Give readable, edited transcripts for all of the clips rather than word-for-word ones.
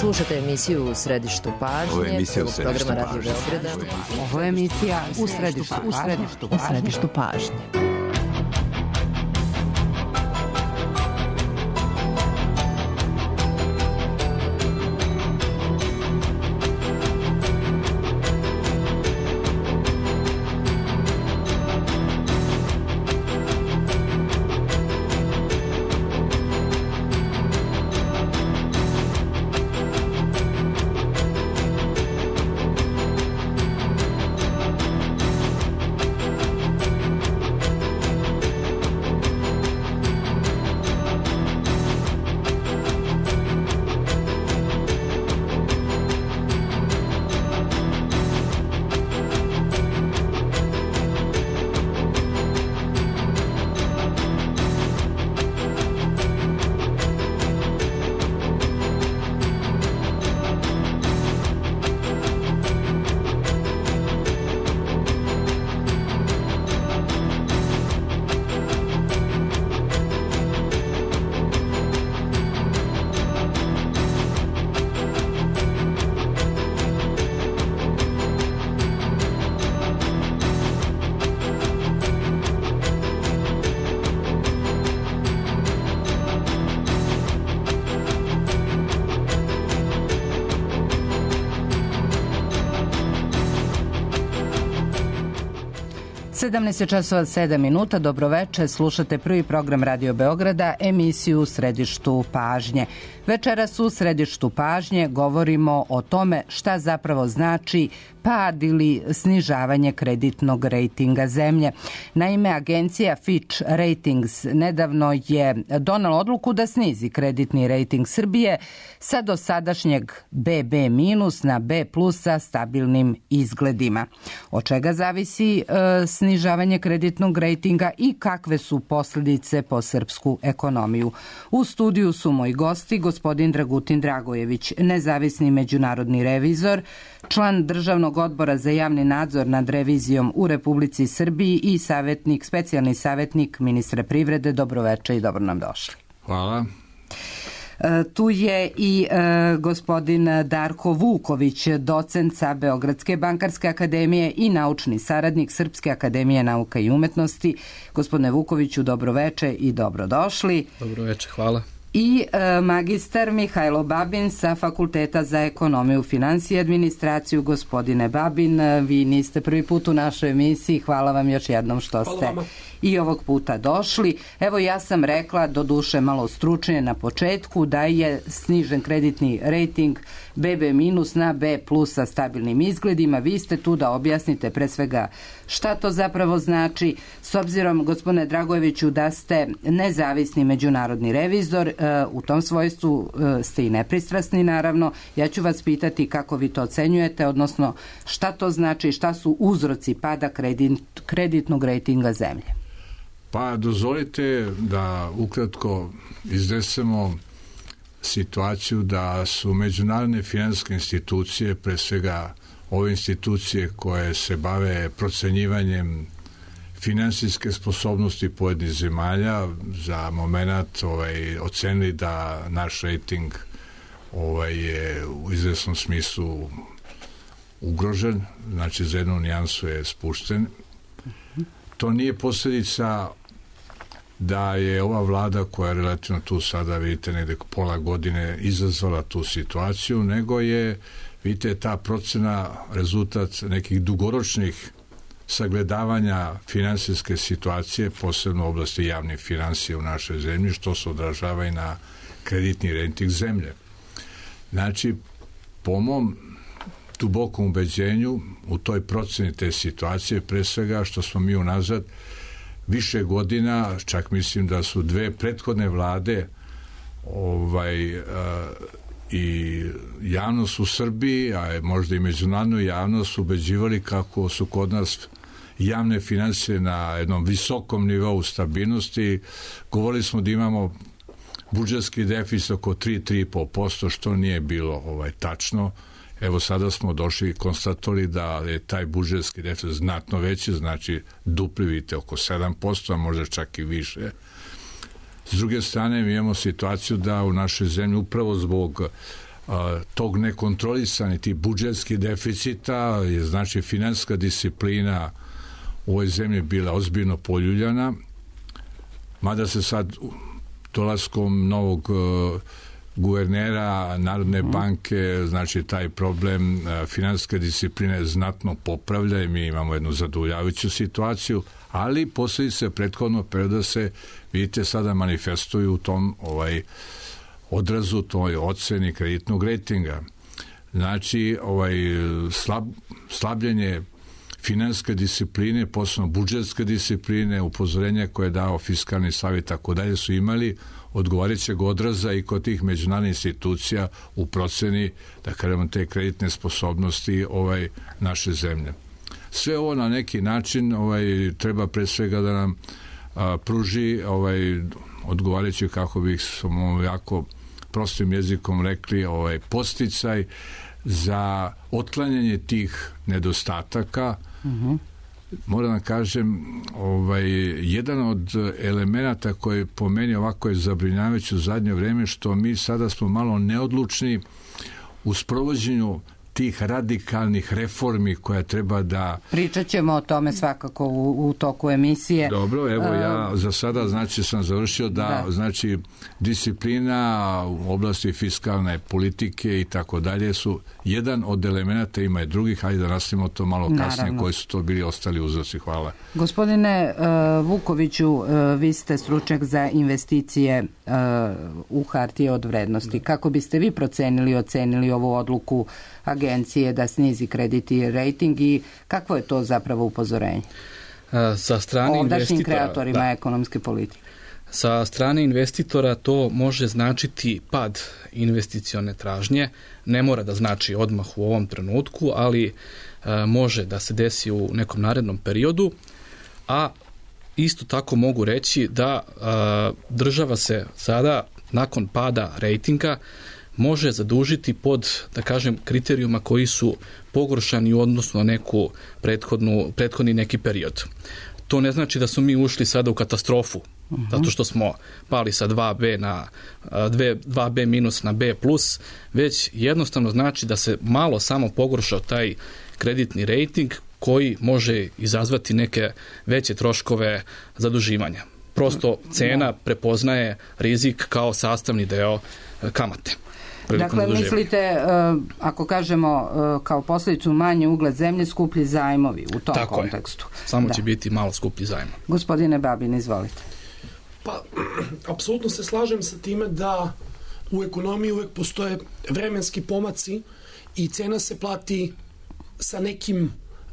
Slušate emisiju U središtu pažnje. Ovo je emisija U središtu programa pažnje. Radio Beograda. Ovo je emisija U središtu pažnje. časova 7 minuta, dobroveče, slušate prvi program Radio Beograda, emisiju U središtu pažnje. Večeras u središtu pažnje govorimo o tome šta zapravo znači pad ili snižavanje kreditnog rejtinga zemlje. Naime, agencija Fitch Ratings nedavno je donela odluku da snizi kreditni rejting Srbije sa dosadašnjeg BB- na B+ sa stabilnim izgledima. Od čega zavisi snižavanje kreditnog rejtinga i kakve su posljedice po srpsku ekonomiju? U studiju su moji gosti, gospodin Dragutin Dragojević, nezavisni međunarodni revizor, član Državnog odbora za javni nadzor nad revizijom u Republici Srbiji i specijalni savjetnik ministra privrede. Dobroveče i dobro nam došli. Hvala. Tu je i gospodin Darko Vuković, docent sa Beogradske bankarske akademije i naučni saradnik Srpske akademije nauka i umetnosti. Gospodine Vukoviću, dobroveče i dobrodošli. Dobroveče, hvala. I magistar Mihajlo Babin sa Fakulteta za ekonomiju, finansije i administraciju. Gospodine Babin, vi niste prvi put u našoj emisiji. Hvala vam još jednom što ste i ovog puta došli. Evo, ja sam rekla, doduše malo stručnije na početku, da je snižen kreditni rejting BB- na B+ sa stabilnim izgledima. Vi ste tu da objasnite pre svega šta to zapravo znači, s obzirom, gospodine Dragojeviću, da ste nezavisni međunarodni revizor, u tom svojstvu ste i nepristrasni, naravno. Ja ću vas pitati kako vi to ocenjujete, odnosno šta to znači, šta su uzroci pada kreditnog rejtinga zemlje? Pa dozvolite da ukratko iznesemo situaciju da su međunarodne finansijske institucije, pre svega ove institucije koje se bave procenjivanjem finansijske sposobnosti pojedinih zemalja, za moment ocenili da naš rejting je u izvesnom smislu ugrožen, znači za jednu nijansu je spušten. To nije posljedica da je ova vlada, koja je relativno tu sada, vidite, negde pola godine izazvala tu situaciju, nego je, vidite, ta procena rezultat nekih dugoročnih sagledavanja finansijske situacije, posebno u oblasti javnih finansija u našoj zemlji, što se odražava i na kreditni rejting zemlje. Znači, po mom dubokom ubeđenju u toj proceni te situacije, pre svega što smo mi unazad više godina, čak mislim da su dve prethodne vlade i javnost u Srbiji, a možda i međunarodnu javnost, ubeđivali kako su kod nas javne finansije na jednom visokom nivou stabilnosti. Govorili smo da imamo budžetski deficit oko 3,5%, što nije bilo tačno. Evo sada smo došli i konstatovali da je taj budžetski deficit znatno veći, znači dupli, vidite, oko 7%, a možda čak i više. S druge strane, mi imamo situaciju da u našoj zemlji upravo zbog tog nekontrolisanja, tih budžetskih deficita, je znači finansijska disciplina u ovoj zemlji bila ozbiljno poljuljana, mada se sad dolaskom novog guvernera Narodne banke, znači taj problem finansijske discipline znatno popravlja i mi imamo jednu zadovoljavajuću situaciju, ali posljedice prethodnog perioda se, vidite, sada manifestuju u tom odrazu, toj oceni kreditnog rejtinga. Znači, slabljenje finansijske discipline, posebno budžetske discipline, upozorenja koje je dao Fiskalni savjet, tako dalje, su imali odgovarajućeg odraza i kod tih međunarodnih institucija u proceni, da kažemo, te kreditne sposobnosti naše zemlje. Sve ovo na neki način treba pre svega da nam pruži odgovarajući, kako bih samo jako prostim jezikom rekli, podsticaj za otklanjanje tih nedostataka. Moram da kažem, jedan od elemenata koji po meni ovako je zabrinjavajući u zadnje vreme, što mi sada smo malo neodlučni u sprovođenju tih radikalnih reformi koja treba da... Pričat ćemo o tome svakako u toku emisije. Dobro, evo ja za sada znači sam završio da znači disciplina u oblasti fiskalne politike i tako dalje su jedan od elemenata, ima i drugih, hajde da nastavimo to malo kasnije, koji su to bili ostali uzroci. Hvala. Gospodine Vukoviću, vi ste stručnjak za investicije u hartije od vrednosti. Kako biste vi ocenili ovu odluku agencije da snizi kreditni rejting i kakvo je to zapravo upozorenje sa strane ovdašnjim kreatorima ekonomske politike? Sa strane investitora to može značiti pad investicione tražnje, ne mora da znači odmah u ovom trenutku, ali može da se desi u nekom narednom periodu, a isto tako mogu reći da država se sada nakon pada rejtinga može zadužiti pod, da kažem, kriterijuma koji su pogoršani u odnosu na neku prethodni neki period. To ne znači da smo mi ušli sada u katastrofu, zato što smo pali sa 2B na 2B minus na B plus, već jednostavno znači da se malo samo pogoršao taj kreditni rejting koji može izazvati neke veće troškove zaduživanja. Prosto cena prepoznaje rizik kao sastavni deo kamate. Dakle, mislite, ako kažemo kao posljedicu manje ugled zemlje, skuplji zajmovi u tom kontekstu. Samo će biti malo skuplji zajmo. Gospodine Babin, izvolite. Pa, apsolutno se slažem sa time da u ekonomiji uvek postoje vremenski pomaci i cena se plati sa nekim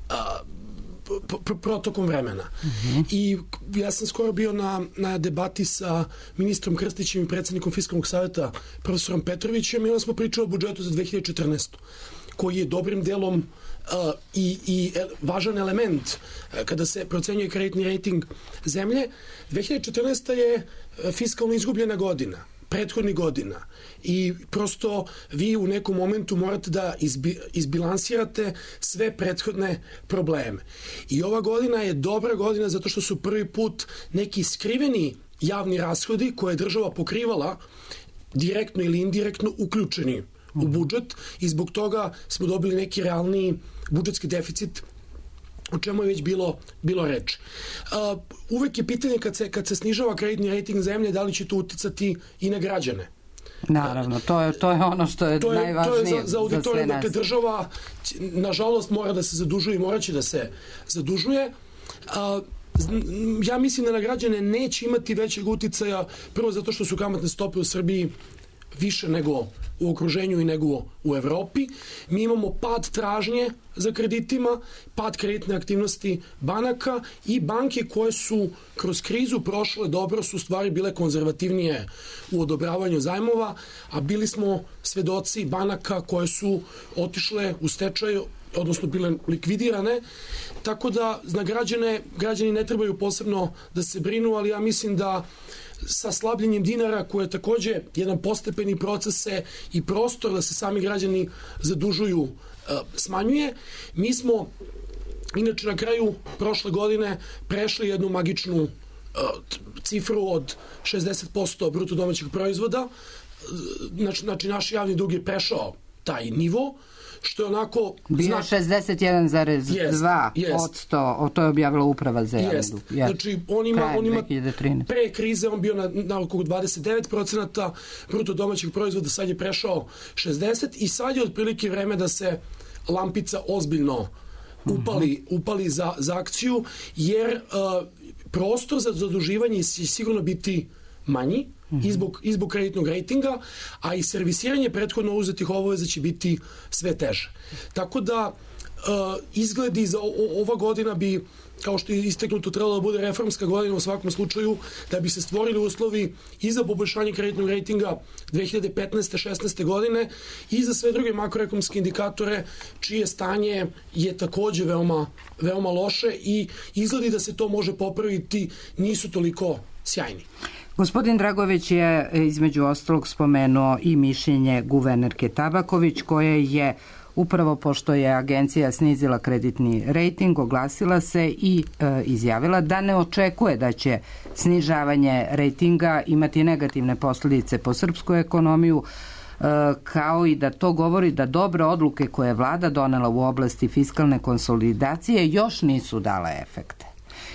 protokom vremena. I ja sam skoro bio na debati sa ministrom Krstićem i predsjednikom Fiskalnog savjeta profesorom Petrovićem i onda smo pričali o budžetu za 2014. koji je dobrim delom i važan element kada se procenjuje kreditni rejting zemlje. 2014. je fiskalno izgubljena godina, prethodnih godina i prosto vi u nekom momentu morate da izbilansirate sve prethodne probleme. I ova godina je dobra godina zato što su prvi put neki skriveni javni rashodi koje je država pokrivala direktno ili indirektno uključeni u budžet i zbog toga smo dobili neki realniji budžetski deficit, o čemu je već bilo reč. Uvek je pitanje kad se snižava kreditni rejting zemlje, da li će to uticati i na građane. Naravno, to je ono što je najvažnije to je za auditoriju. Dakle, država, nažalost, mora da se zadužuje i moraće da se zadužuje. Ja mislim da na građane neće imati većeg uticaja, prvo zato što su kamatne stope u Srbiji više nego u okruženju i nego u Evropi. Mi imamo pad tražnje za kreditima, pad kreditne aktivnosti banaka i banke koje su kroz krizu prošle dobro su u stvari bile konzervativnije u odobravanju zajmova, a bili smo svedoci banaka koje su otišle u stečaj, odnosno bile likvidirane, tako da na građani ne trebaju posebno da se brinu, ali ja mislim da sa slabljenjem dinara, koje je takođe jedan postepeni proces i prostor da se sami građani zadužuju smanjuje. Mi smo inače na kraju prošle godine prešli jednu magičnu cifru od 60% bruto domaćeg proizvoda znači naš javni dug je prešao taj nivo, što je onako... Bio 61,2%, to je objavila uprava za javni dug. Znači, on ima pre krize, on bio na oko 29% bruto domaćeg proizvoda, sad je prešao 60% i sad je otprilike vreme da se lampica ozbiljno upali za akciju, jer prostor za zaduživanje će sigurno biti manji, i zbog kreditnog rejtinga, a i servisiranje prethodno uzetih obaveza će biti sve teže. Tako da izgledi za ova godina bi, kao što je isteknuto, trebalo da bude reformska godina u svakom slučaju, da bi se stvorili uslovi i za poboljšanje kreditnog rejtinga 2015-16. godine i za sve druge makroekonomske indikatore čije stanje je takođe veoma loše i izgledi da se to može popraviti, nisu toliko sjajni. Gospodin Dragović je između ostalog spomenuo i mišljenje guvernerke Tabaković, koje je upravo pošto je agencija snizila kreditni rejting, oglasila se i izjavila da ne očekuje da će snižavanje rejtinga imati negativne posljedice po srpsku ekonomiju, kao i da to govori da dobre odluke koje je vlada donela u oblasti fiskalne konsolidacije još nisu dale efekte.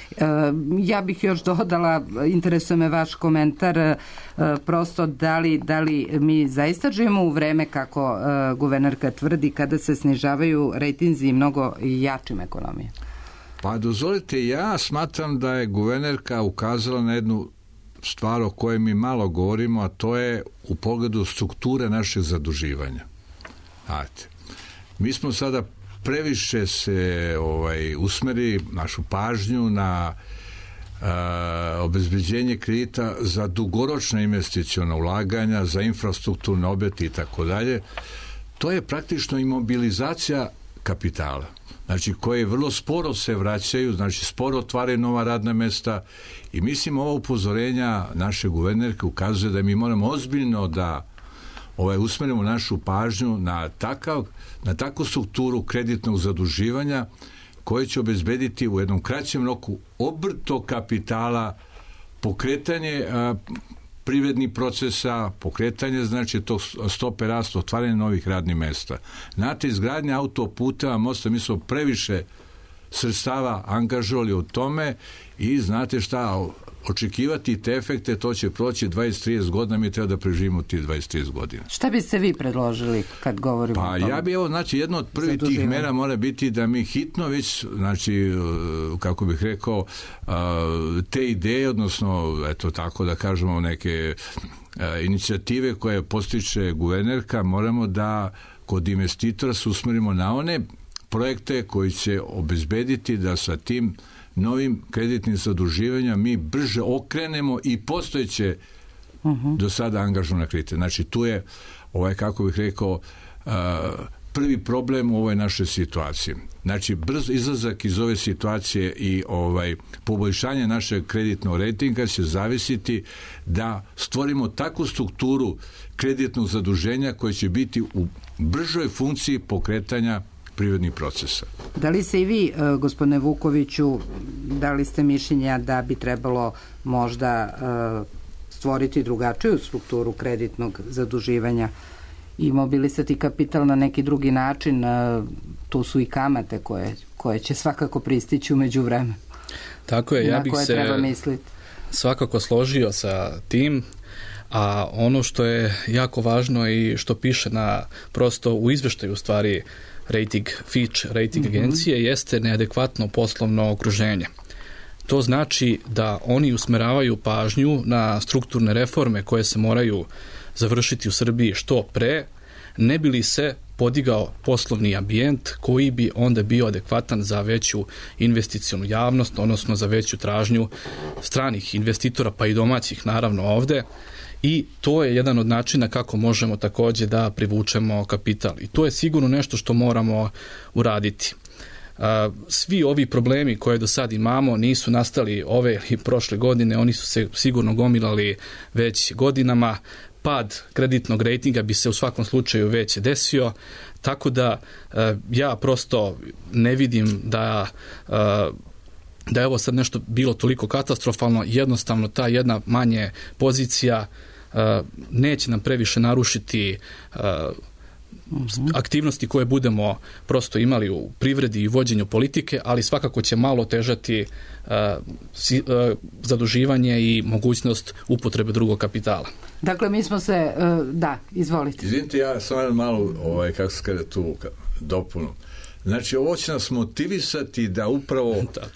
Ja bih još dodala, interesuje me vaš komentar, prosto da li mi zaista živimo u vreme, kako guvernerka tvrdi, kada se snižavaju rejtinzi mnogo jačim ekonomije? Pa dozvolite, ja smatram da je guvernerka ukazala na jednu stvar o kojoj mi malo govorimo, a to je u pogledu strukture našeg zaduživanja. Znate, mi smo sada previše se usmeri našu pažnju na obezbeđenje kredita za dugoročna investiciona ulaganja, za infrastrukturne objekte i tako dalje. To je praktično imobilizacija kapitala, znači koje vrlo sporo se vraćaju, znači sporo otvaraju nova radna mesta i mislim ova upozorenja naše guvernerke ukazuje da mi moramo ozbiljno da usmerimo našu pažnju na takvu strukturu kreditnog zaduživanja koje će obezbediti u jednom kraćem roku obrto kapitala, pokretanje privrednih procesa, pokretanje znači to stope rasta, otvaranje novih radnih mesta. Znate, izgradnja autoputeva, mosta, mi smo previše sredstava angažovali u tome i znate šta, očekivati te efekte, to će proći 20-30 godina, mi treba da preživimo tih 20-30 godina. Šta biste vi predložili kad govorimo o tome? Pa ja bi jedno od prvih tih mera mora biti da mi hitno već, znači, kako bih rekao, te ideje, odnosno, eto tako da kažemo, neke inicijative koje postiče guvernerka, moramo da kod investitora se usmerimo na one projekte koji će obezbediti da sa tim novim kreditnim zaduživanjima mi brže okrenemo i postojeće do sada angažovane kredite. Znači, tu je, kako bih rekao, prvi problem u ovoj našoj situaciji. Znači, brz izlazak iz ove situacije i poboljšanje našeg kreditnog rejtinga će zavisiti da stvorimo takvu strukturu kreditnog zaduženja koje će biti u bržoj funkciji pokretanja privrednih procesa. Da li se i vi, gospodine Vukoviću, da li ste mišljenja da bi trebalo možda stvoriti drugačiju strukturu kreditnog zaduživanja i mobilisati kapital na neki drugi način? Tu su i kamate koje će svakako pristići u međuvremenu. Tako je, ja bih se svakako složio sa tim, a ono što je jako važno i što piše prosto u izveštaju stvari Fitch rating agencije jeste neadekvatno poslovno okruženje. To znači da oni usmeravaju pažnju na strukturne reforme koje se moraju završiti u Srbiji što pre, ne bi li se podigao poslovni ambijent koji bi onda bio adekvatan za veću investicionu javnost, odnosno za veću tražnju stranih investitora, pa i domaćih naravno ovde. I to je jedan od načina kako možemo takođe da privučemo kapital. I to je sigurno nešto što moramo uraditi. Svi ovi problemi koje do sad imamo nisu nastali ove ili prošle godine, oni su se sigurno gomilali već godinama. Pad kreditnog rejtinga bi se u svakom slučaju već desio, tako da ja prosto ne vidim da je ovo sad nešto bilo toliko katastrofalno, jednostavno ta jedna manje pozicija neće nam previše narušiti aktivnosti koje budemo prosto imali u privredi i vođenju politike, ali svakako će malo težati zaduživanje i mogućnost upotrebe drugog kapitala. Dakle, mi smo se... Da, izvolite. Izvinite, ja sam malo, kako se kaže, tu dopunu. Znači, ovo će nas motivisati da upravo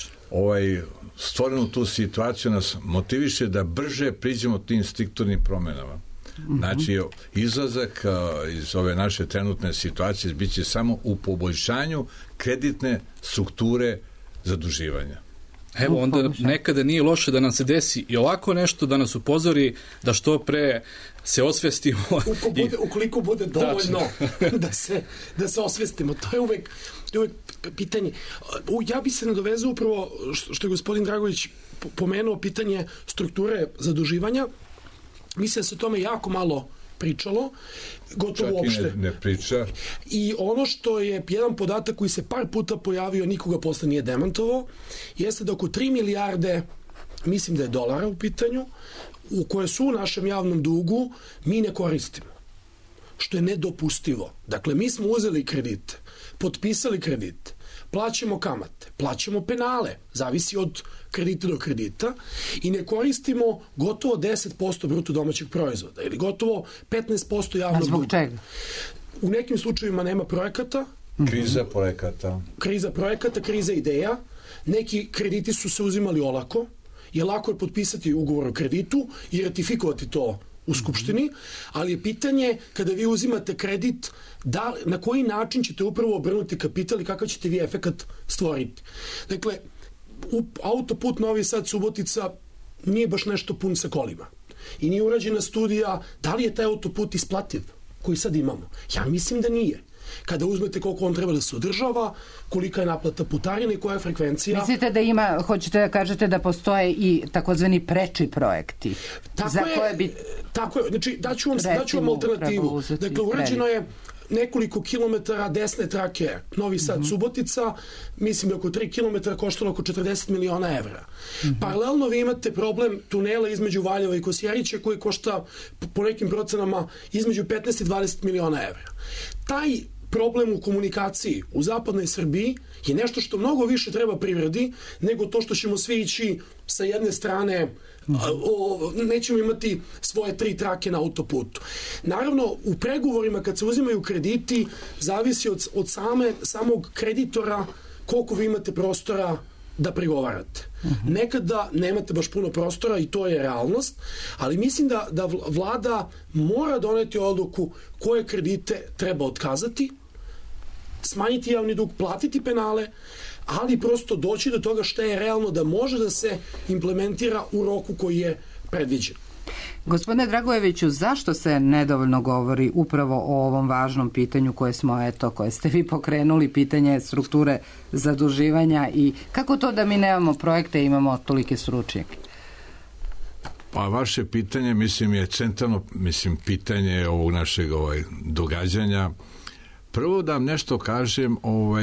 stvorenu tu situaciju nas motiviše da brže priđemo tim strukturnim promenama. Znači, izlazak iz ove naše trenutne situacije bit će samo u poboljšanju kreditne strukture zaduživanja. Evo, onda nekada nije loše da nam se desi i ovako nešto, da nas upozori da što pre se osvestimo. Ukoliko bude dovoljno da se osvestimo. To je uvek pitanje. Ja bi se nadovezao upravo što je gospodin Dragović pomenuo pitanje strukture zaduživanja. Mislim da se o tome jako malo pričalo, gotovo uopšte. Čak i ne priča. I ono što je jedan podatak koji se par puta pojavio, nikoga posle nije demantovao, jeste da oko 3 milijarde, mislim da je dolara u pitanju, u koje su u našem javnom dugu, mi ne koristimo. Što je nedopustivo. Dakle, mi smo uzeli kredite, potpisali kredite, plaćamo kamate, plaćamo penale, zavisi od kredita do kredita, i ne koristimo gotovo 10% bruto domaćeg proizvoda ili gotovo 15% javnog duga. A zbog čega? U nekim slučajevima nema projekata. Kriza projekata. Kriza ideja. Neki krediti su se uzimali olako, jer lako je potpisati ugovor o kreditu i ratifikovati to u Skupštini, ali je pitanje kada vi uzimate kredit, na koji način ćete upravo obrnuti kapital i kakav ćete vi efekat stvoriti. Dakle, autoput Novi Sad Subotica nije baš nešto pun sa kolima. I nije urađena studija da li je taj autoput isplativ koji sad imamo. Ja mislim da nije. Kada uzmete koliko on treba da se održava, kolika je naplata putarine i koja je frekvencija. Mislite da ima, hoćete da kažete da postoje i takozvani preči projekti? Tako je. Znači, daću vam alternativu. Dakle, urađeno je nekoliko kilometara desne trake Novi Sad Subotica, mislim da oko 3 kilometra koštalo oko 40 miliona evra. Paralelno vi imate problem tunela između Valjeva i Kosjerića koji košta po nekim procenama između 15 i 20 miliona evra. Taj problem u komunikaciji u zapadnoj Srbiji je nešto što mnogo više treba privredi nego to što ćemo svi ići sa jedne strane, nećemo imati svoje 3 trake na autoputu. Naravno, u pregovorima kad se uzimaju krediti, zavisi od samog kreditora koliko vi imate prostora da pregovarate. Nekada nemate baš puno prostora i to je realnost, ali mislim da vlada mora doneti odluku koje kredite treba otkazati, smanjiti javni dug, platiti penale, ali prosto doći do toga što je realno da može da se implementira u roku koji je predviđen. Gospodine Dragojeviću, zašto se nedovoljno govori upravo o ovom važnom pitanju koje ste vi pokrenuli, pitanje strukture zaduživanja, i kako to da mi nemamo projekte i imamo tolike stručnjake? Pa vaše pitanje, mislim, je centralno, pitanje ovog našeg događanja. Prvo da vam nešto kažem,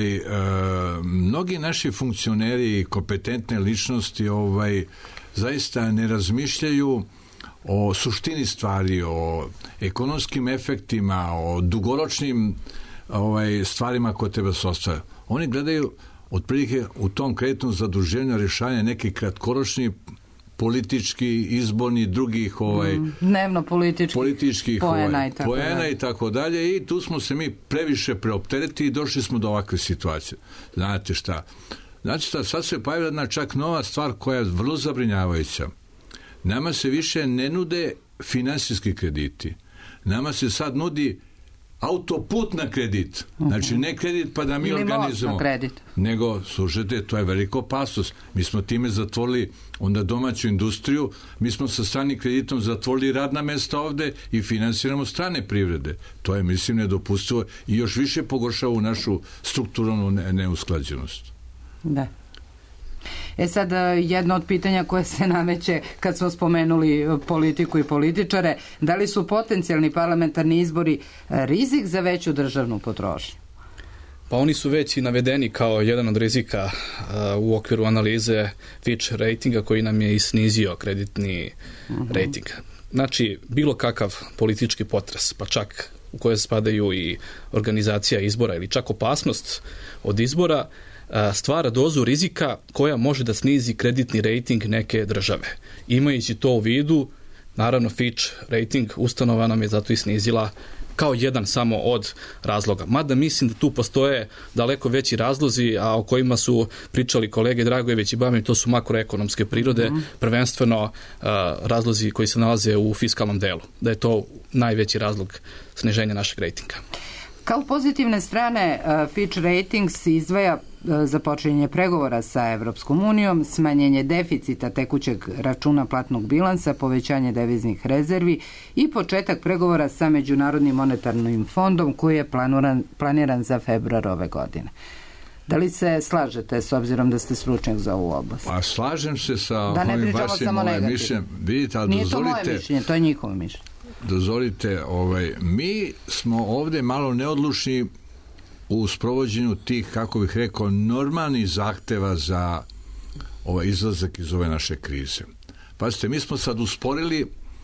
mnogi naši funkcioneri i kompetentne ličnosti zaista ne razmišljaju o suštini stvari, o ekonomskim efektima, o dugoročnim stvarima koje treba se ostvariti. Oni gledaju otprilike u tom kreditnom zaduženju rješavanje neki kratkoročni politički, izborni, drugih dnevno političkih poena i tako dalje, i tu smo se mi previše preopteretili i došli smo do ovakve situacije. Znate šta, sad se pojavila jedna čak nova stvar koja je vrlo zabrinjavajuća. Nama se više ne nude finansijski krediti. Nama se sad nudi autoput na kredit. Znači, ne kredit pa da mi organizujemo. Nego, slušajte, to je veliko opasnost. Mi smo time zatvorili onda domaću industriju, mi smo sa stranim kreditom zatvorili radna mesta ovde i finansiramo strane privrede. To je, mislim, nedopustivo i još više pogoršava u našu strukturalnu neusklađenost. Da. Sad, jedno od pitanja koje se nameće kad smo spomenuli politiku i političare, da li su potencijalni parlamentarni izbori rizik za veću državnu potrošnju? Pa oni su već i navedeni kao jedan od rizika u okviru analize Fitch ratinga koji nam je i snizio kreditni rating. Znači, bilo kakav politički potres, pa čak u koje spadaju i organizacija izbora ili čak opasnost od izbora, stvara dozu rizika koja može da snizi kreditni rejting neke države. Imajući to u vidu, naravno Fitch rating ustanova nam je zato i snizila kao jedan samo od razloga. Mada mislim da tu postoje daleko veći razlozi, a o kojima su pričali kolege Dragojević i Babin, to su makroekonomske prirode, prvenstveno razlozi koji se nalaze u fiskalnom delu. Da je to najveći razlog sniženja našeg rejtinga. Kao pozitivne strane, Fitch Ratings izdvaja započinjenje pregovora sa Evropskom unijom, smanjenje deficita tekućeg računa platnog bilansa, povećanje deviznih rezervi i početak pregovora sa Međunarodnim monetarnim fondom koji je planiran za februar ove godine. Da li se slažete s obzirom da ste stručnjak za ovu oblast? Pa slažem se sa da ne ovim vašim mišljenjem. Vidite, ali nije to moje mišljenje, to je njihovo mišljenje. Dozvolite, mi smo ovdje malo neodlučni u sprovođenju tih, kako bih rekao, normalnih zahteva za izlazak iz ove naše krize. Pazite, mi smo sad usporili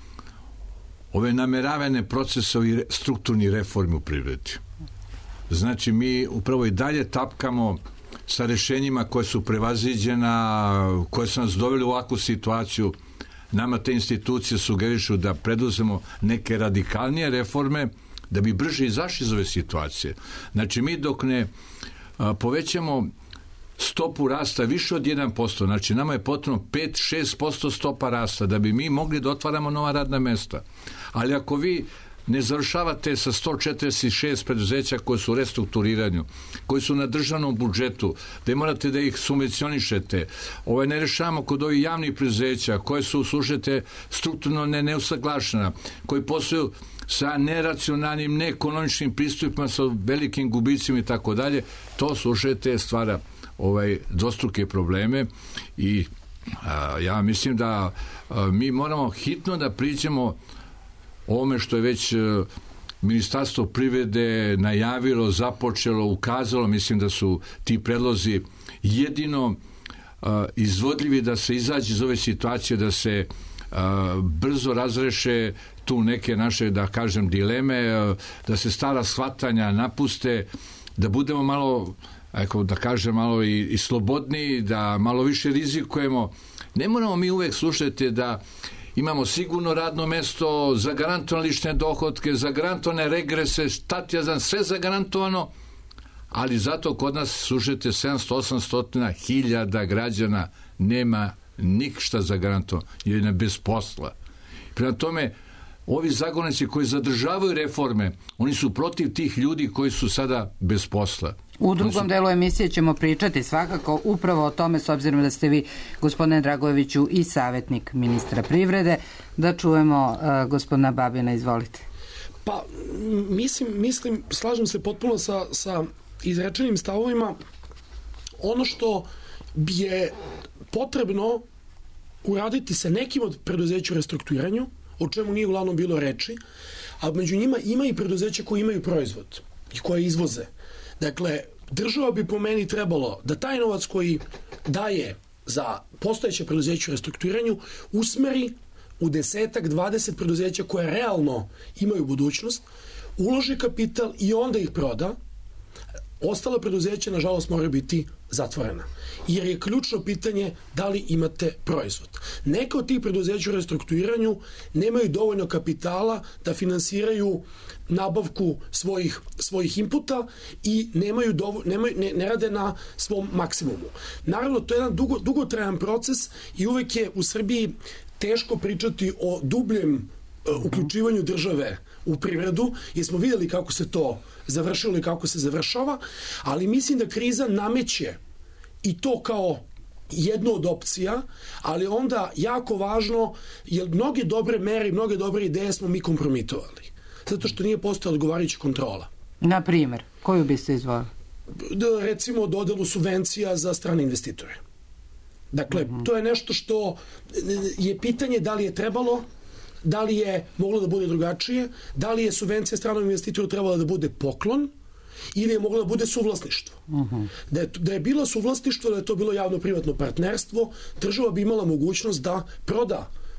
ove nameravane procese i strukturni reformi u privredi. Znači, mi upravo i dalje tapkamo sa rešenjima koje su prevaziđena, koje su nas doveli u ovakvu situaciju. Nama te institucije sugerišu da preduzemo neke radikalnije reforme da bi brže izašli iz ove situacije. Znači, mi dok ne povećamo stopu rasta više od 1%, znači nama je potrebno 5-6% stopa rasta da bi mi mogli da otvaramo nova radna mesta. Ali ako vi ne završavate sa 146 preduzeća koje su u restrukturiranju, koji su na državnom budžetu, da morate da ih subvencionišete, ne rešavamo kod ovih javnih preduzeća koje su, slušajte, strukturno neusaglašena, koji posluju sa neracionalnim, neekonomičnim pristupima, sa velikim gubicima i tako dalje, to, slušajte, stvara dvostruke probleme i ja mislim da mi moramo hitno da priđemo ovome što je već Ministarstvo privrede najavilo, započelo, ukazalo. Mislim da su ti predlozi jedino izvodljivi da se izađe iz ove situacije, da se brzo razreše tu neke naše, da kažem, dileme, da se stara shvatanja napuste, da budemo malo, da kažem, malo i slobodniji, da malo više rizikujemo. Ne moramo mi uvek, slušajte, da imamo sigurno radno mesto, zagarantovane lične dohotke, zagarantovane regrese, sve zagarantovano, ali zato kod nas, slušajte, 700-800 hiljada građana nema ništa zagarantovano, jer je bez posla. Prema tome, ovi zagovornici koji zadržavaju reforme, oni su protiv tih ljudi koji su sada bez posla. U drugom delu emisije ćemo pričati svakako upravo o tome, s obzirom da ste vi, gospodine Dragojeviću, i savjetnik ministra privrede. Da čujemo gospodina Babina, izvolite. Pa, mislim, slažem se potpuno sa izrečenim stavovima. Ono što bi je potrebno uraditi sa nekim od preduzeća u restrukturiranju, o čemu nije uglavnom bilo reči, a među njima ima i preduzeća koji imaju proizvod i koje izvoze. Dakle, država bi po meni trebalo da taj novac koji daje za postojeće preduzeće u restrukturiranju usmeri u 10-20 preduzeća koje realno imaju budućnost, uloži kapital i onda ih proda. Ostala preduzeća, nažalost, moraju biti zatvorena. Jer je ključno pitanje da li imate proizvod. Neka od tih preduzeća u restrukturiranju nemaju dovoljno kapitala da finansiraju nabavku svojih inputa i ne rade na svom maksimumu. Naravno, to je jedan dugotrajan proces i uvek je u Srbiji teško pričati o dubljem uključivanju države u privredu, jer smo vidjeli kako se to završilo i kako se završava, ali mislim da kriza nameće i to kao jednu od opcija, ali onda jako važno, jer mnoge dobre mere i mnoge dobre ideje smo mi kompromitovali. Zato što nije postojala odgovarajuća kontrola. Na primjer, koju biste izvolili? Recimo dodelu subvencija za strane investitore. Dakle, to je nešto što je pitanje da li je trebalo, da li je moglo da bude drugačije, da li je subvencija stranom investitoru trebala da bude poklon ili je moglo da bude suvlasništvo. Da je bilo suvlasništvo, da je to bilo javno-privatno partnerstvo, država bi imala mogućnost da proda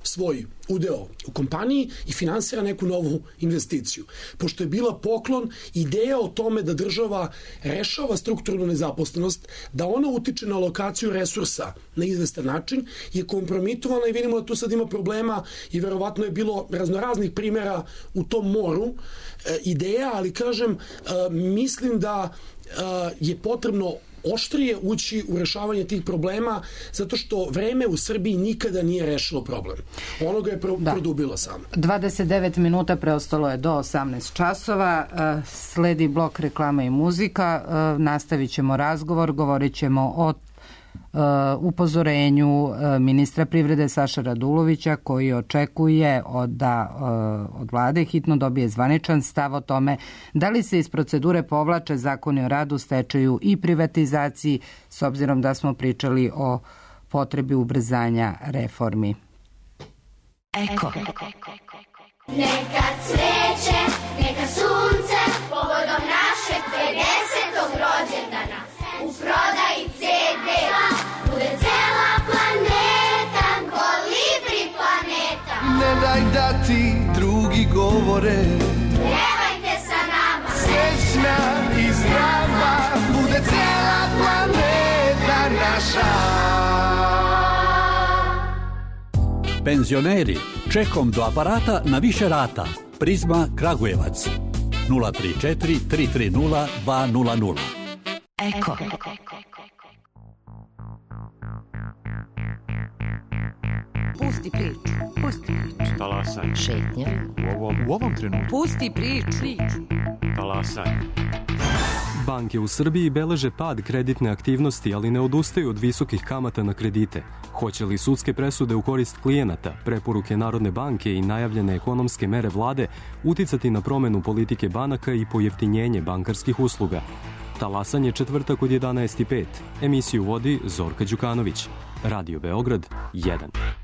svoj udeo u kompaniji i finansira neku novu investiciju. Pošto je bila poklon, ideja o tome da država rešava strukturnu nezaposlenost, da ona utiče na lokaciju resursa na izvestan način, je kompromitovana i vidimo da tu sad ima problema i verovatno je bilo raznoraznih primjera u tom moru ideja, ali kažem, mislim da je potrebno oštrije ući u rešavanje tih problema, zato što vreme u Srbiji nikada nije rešilo problem. Ono ga je produbilo samo. 29 minuta preostalo je do 18 časova. Sledi blok reklama i muzika. Nastavit ćemo razgovor. Govorit ćemo o upozorenju ministra privrede Saša Radulovića, koji očekuje da od vlade hitno dobije zvaničan stav o tome da li se iz procedure povlače zakoni o radu, stečaju i privatizaciji, s obzirom da smo pričali o potrebi ubrzanja reformi. Eko. Neka cveće, neka sunce, povodom našeg 50. rođendana u prodaji CD-a bude cela planeta, Kolibri planeta. Ne daj da ti drugi govore, Pevajte sa nama, srećna i zdrava bude cela planeta naša. Penzioneri, čekom do aparata na više rata. Prizma Kragujevac 034 330 200. Eko. Pusti priču. Talasaj. Šetnja. U ovom trenutku. Pusti priču. Talasaj. Banke u Srbiji beleže pad kreditne aktivnosti, ali ne odustaju od visokih kamata na kredite. Hoće li sudske presude u korist klijenata, preporuke Narodne banke i najavljene ekonomske mere vlade uticati na promenu politike banaka i pojeftinjenje bankarskih usluga? Talasanje četvrtak od 11:05. Emisiju vodi Zorka Đukanović. Radio Beograd 1.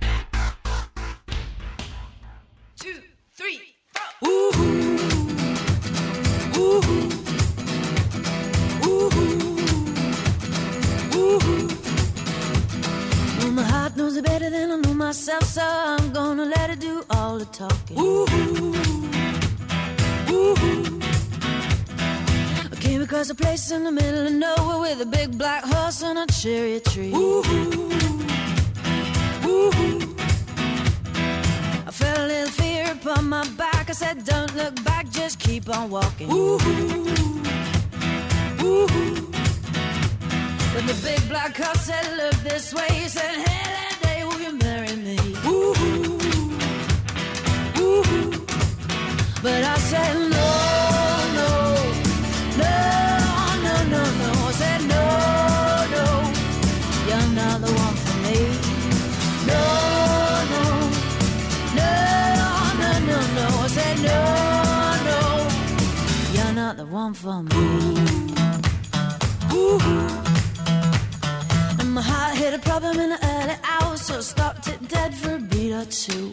My heart knows it better than I know myself, so I'm gonna let it do all the talking. I came across a place in the middle of nowhere with a big black horse and a cherry tree. I felt a little fear upon my back. I said, don't look back, just keep on walking. But the big black horse said, look this way. He said, hey, that day will you marry me? But I said, no, no, no, no, no, no. I said, no, no, you're not the one for me. No, no, no, no, no, no. I said, no, no, you're not the one for me. My heart hit a problem in the early hours, so I stopped it dead for a beat or two.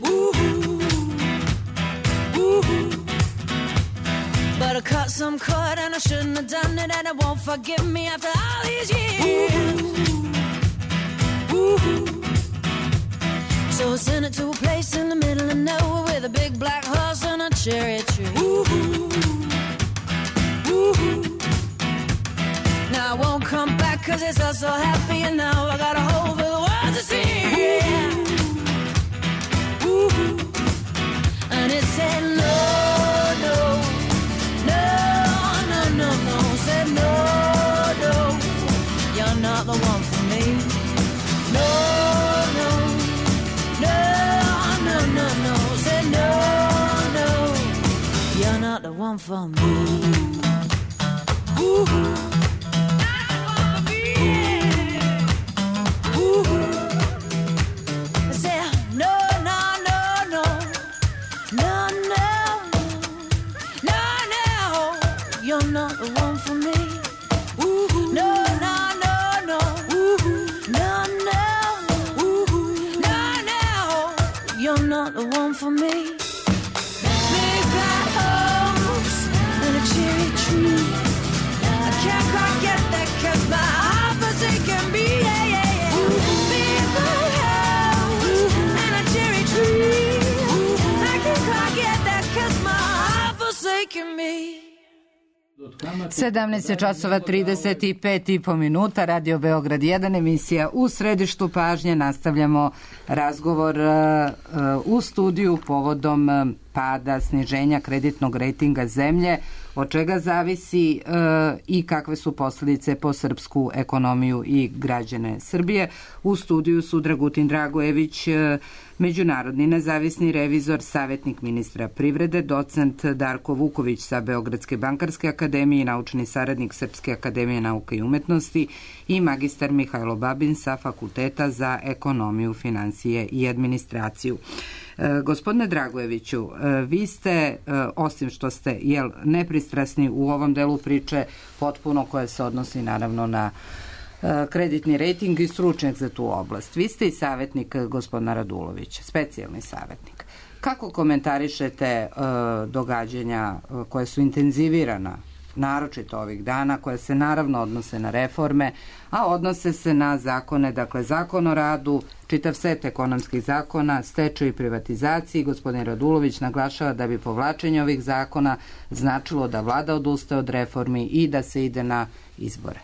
But I cut some cord and I shouldn't have done it, and it won't forgive me after all these years. So I sent it to a place in the middle of nowhere with a big black horse and a cherry tree. Now I won't come back 'cause it's all so happy, and now I got a hole for the world to see. And it said no, no, no, no, no, no. It said no, no, you're not the one for me. No, no, no, no, no, no. It said no, no, you're not the one for me. For me, big black horse and a cherry tree. I can't quite get that 'cause my heart forsaken me. Yeah, yeah, yeah. Big black horse and a cherry tree. forsaken me. 17 časova 35,5 minuta, Radio Beograd 1, emisija U središtu pažnje. Nastavljamo razgovor u studiju povodom pada, sniženja kreditnog rejtinga zemlje, od čega zavisi i kakve su posljedice po srpsku ekonomiju i građane Srbije. U studiju su Dragutin Dragojević, međunarodni nezavisni revizor, savjetnik ministra privrede, docent Darko Vuković sa Beogradske bankarske akademije, naučni saradnik Srpske akademije nauka i umetnosti i magistar Mihajlo Babin sa Fakulteta za ekonomiju, financije i administraciju. Gospodine Dragojeviću, vi ste, osim što ste nepristrasni u ovom delu priče, potpuno koje se odnosi naravno na kreditni rejting i stručnjak za tu oblast. Vi ste i savjetnik gospodina Radulovića, specijalni savjetnik. Kako komentarišete događanja koje su intenzivirana, naročito ovih dana, koje se naravno odnose na reforme, a odnose se na zakone, dakle zakon o radu, čitav set ekonomskih zakona, stečaj i privatizaciji. Gospodin Radulović naglašava da bi povlačenje ovih zakona značilo da vlada odustaje od reformi i da se ide na izbore.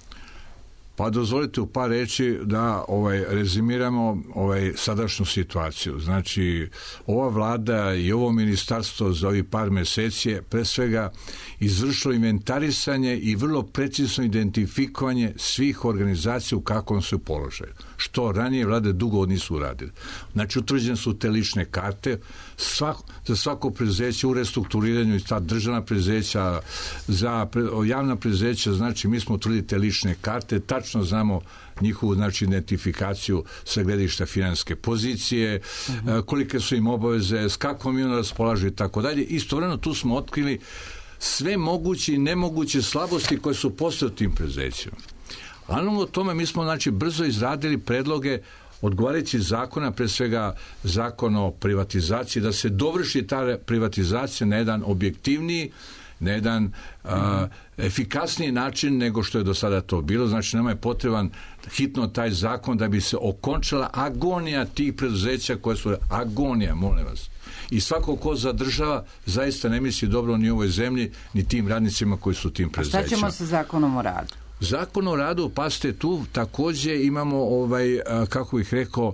Pa dozvolite u par reći da rezimiramo sadašnju situaciju. Znači, ova vlada i ovo ministarstvo za ovih par meseci je pre svega izvršilo inventarisanje i vrlo precizno identifikovanje svih organizacija u kakvom su položaju, što ranije vlade dugo nisu uradili. Znači, utvrđene su te lične karte za svako preduzeće u restrukturiranju i ta državna preduzeća, za javna preduzeća, znači mi smo utvrdili te lične karte, tačno znamo njihovu identifikaciju sa gledišta finansijske pozicije, kolike su im obaveze, s kakvom im raspolažu i tako dalje. Istovremeno tu smo otkrili sve moguće i nemoguće slabosti koje su postojale u tim preduzećima. Analogno tome mi smo brzo izradili predloge odgovarajući zakona, pre svega zakon o privatizaciji, da se dovrši ta privatizacija na jedan objektivniji, na jedan efikasniji način nego što je do sada to bilo. Znači, nama je potreban hitno taj zakon da bi se okončala agonija tih preduzeća koje su agonija, molim vas. I svako ko zadržava zaista ne misli dobro ni ovoj zemlji, ni tim radnicima koji su tim preduzećima. A šta ćemo sa zakonom o radu? Zakon o radu, pasite, tu također imamo, kako bih rekao,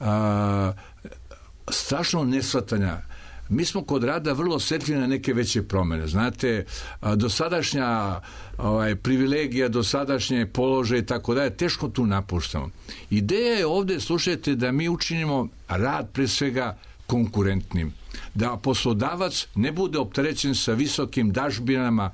strašno nesvatanja. Mi smo kod rada vrlo osjetljivi na neke veće promjene. Znate, dosadašnja privilegija, dosadašnje položaje i tako dalje, teško tu napuštamo. Ideja je ovdje, slušajte, da mi učinimo rad pre svega konkurentnim. Da poslodavac ne bude opterećen sa visokim dažbinama